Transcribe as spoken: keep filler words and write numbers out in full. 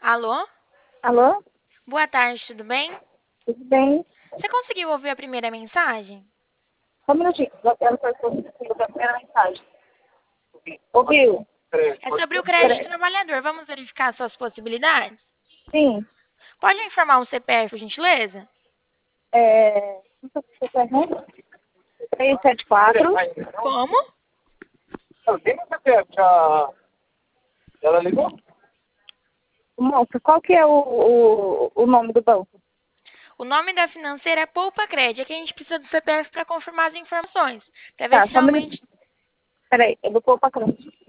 Alô? Alô? Boa tarde, tudo bem? Tudo bem? Você conseguiu ouvir a primeira mensagem? Só um minutinho. Eu quero fazer a primeira mensagem. Ouviu? É sobre o crédito Peraí. trabalhador. Vamos verificar suas possibilidades? Sim. Pode informar o C P F, por gentileza? É... três sete quatro. Como? Ela ligou? Moça, qual que é o, o, o nome do banco? O nome da financeira é Poupa Crédito. Aqui a gente precisa do C P F para confirmar as informações. Para ver Tá, se só um realmente... minutinho. Peraí, eu vou pôr pra cruz.